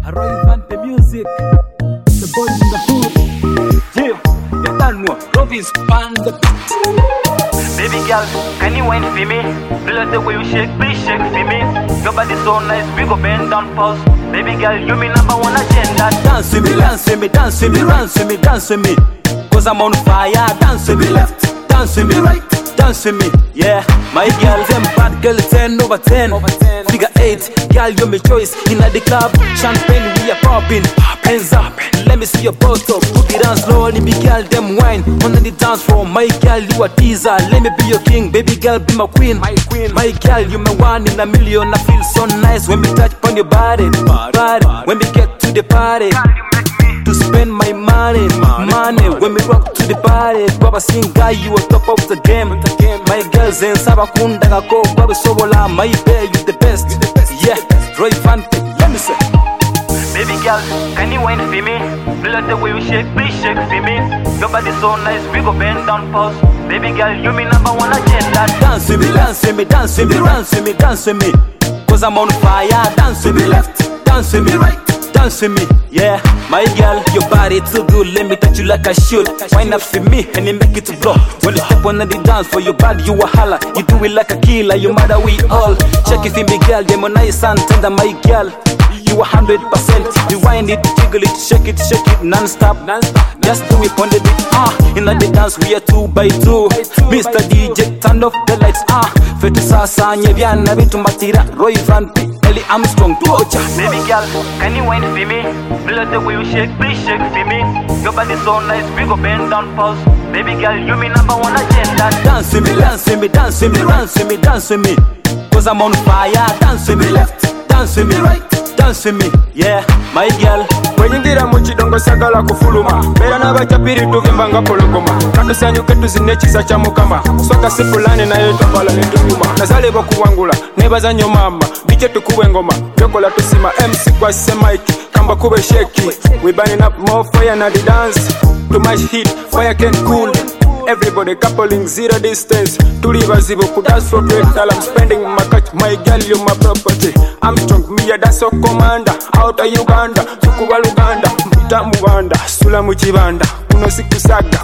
Roy Van the music, the boy in the hood. Yeah, you done what? Province band. Baby girl, can you wine for me? Love the way you shake, please shake for me. Your body so nice, we go bend down pause. Baby girl, you me number one agenda. Dance with me, dance with me, dance with me, dance with me, dance with me. Cause I'm on fire. Dance with me left, dance with me right, dance with me. Yeah, my girl, them bad girl 10 over 10. Figure 8, girl, you my choice. In the club, champagne we are popping. Hands up, let me see your bottle. Put it down slowly, me girl, them wine. On the dance floor, my girl, you a teaser. Let me be your king, baby girl, be my queen. My girl, you my one in a million. I feel so nice when we touch on your body. When we get to the party, to spend my money. When we rock to the party, Baba sing guy, you a top of the game. My girls in Sabakunda go, Baba Sobola, my bear, you the best. Yeah, Roy Van, let me say. Baby girl, can you wine for me? Love the way you shake, please shake for me. Your body so nice, we go bend down pause. Baby girl, you me number one agenda. Dance with me, dance with me, dance with me, dance with me, dance with me. Cause I'm on fire. Dance with me left, dance with me right, dance with me. Yeah, my girl, your body too good. Let me touch you like I should. Wine up for me and you make it to blow. When you step on the dance for your body, you a holla. You do it like a killer, you matter we all. Check it for me, girl, them on nice and tender, my girl. You 100%. Rewind it, jiggle it, shake it non-stop. Just do it on the beat. In the dance we are 2 by 2. Mr. DJ, turn off the lights. Fetu sasa nyevyana vitu matira. Roy Van P, Ellie Armstrong, Duocha. Baby girl, can you wine for me? Love the way you shake, please shake for me. Your body so nice, we go bend down pause. Baby girl, you me number one agenda. Dance with me, dance with me, dance with me, dance with me, dance with me. Cause I'm on fire. Dance with me left, dance with me right, dance with me. Yeah, my girl. Wenyingira muchidongo sagala kufuluma. Bera n'abachapiri tuvimba nga pologoma. Katusanyuke tuzine ekisa kya mukama. Swaka sipulane naye twambala ne tuluma. Nazalibwa kuwangula nebaza nnyo mama. Bijje tukube engoma byokola tusima. MC kwase Mike kamba kube sheki. We burning up more fire na the dance. Too much heat, fire can cool. Everybody coupling zero distance. Tuli bazibu ku dance for great style. I'm spending my cash, my girl, you my property. I'm strong, me a dance commander. Out of Uganda, tukuba Luganda. Mpita mubanda, sula muchibanda. Kuno sikusaga,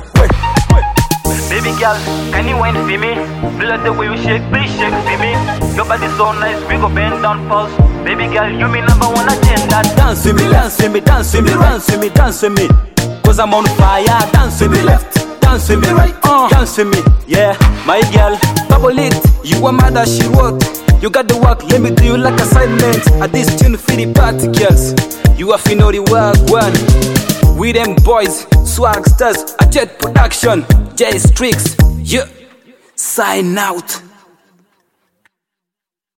Baby girl, can you wine for me? Love the way you shake, please shake for me. Your body so nice, we go bend down pause. Baby girl, you me number one agenda. Dance with me, dance with me, dance with me, dance with me, dance with me. Cause I'm on fire. Dance with me left, dance with me right, dance with me. Yeah, my girl, bubble it. You a mother, she wrote. You got the work, let me do you like assignment. At this tune for the party girls. You a finna the work one. We them boys, swag stars, a jet production, J Strix. Yeah, sign out.